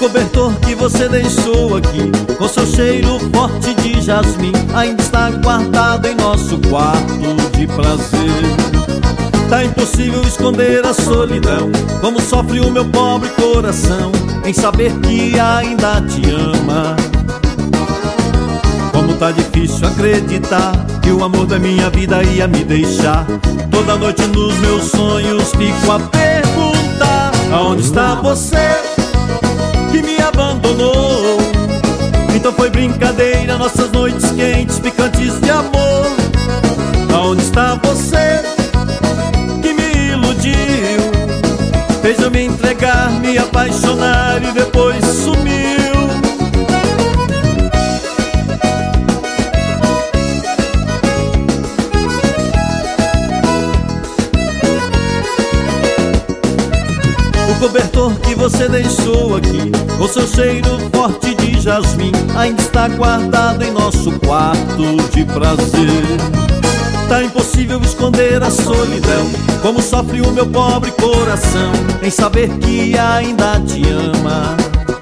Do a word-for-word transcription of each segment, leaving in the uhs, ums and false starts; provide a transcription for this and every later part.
cobertor que você deixou aqui, com seu cheiro forte de jasmim, ainda está guardado em nosso quarto de prazer. Tá impossível esconder a solidão, como sofre o meu pobre coração em saber que ainda te ama. Como tá difícil acreditar que o amor da minha vida ia me deixar. Toda noite nos meus sonhos fico a perguntar: aonde está você que me abandonou? Então foi brincadeira nossas noites quentes, picantes de amor. Aonde está você que me iludiu, fez eu me entregar, me apaixonar e depois sumiu? O cobertor que você deixou aqui, com seu cheiro forte de jasmim, ainda está guardado em nosso quarto de prazer. Tá impossível esconder a solidão, como sofre o meu pobre coração em saber que ainda te ama.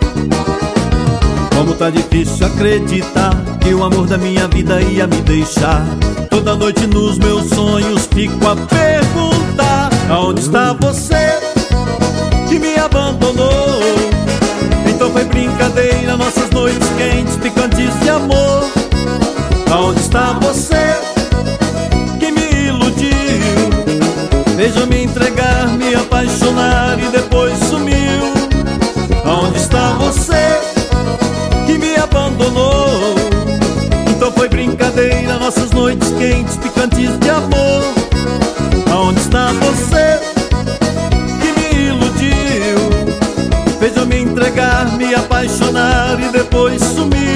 Como tá difícil acreditar que o amor da minha vida ia me deixar. Toda noite nos meus sonhos fico a perguntar: aonde está você que me abandonou? Então foi brincadeira nossas noites quentes, picantes de amor. Aonde está você que me iludiu, fez eu me entregar, me apaixonar e depois sumiu? Aonde está você que me abandonou? Então foi brincadeira nossas noites quentes, picantes de amor. Aonde está você que me iludiu, fez eu me entregar, me apaixonar e depois sumir?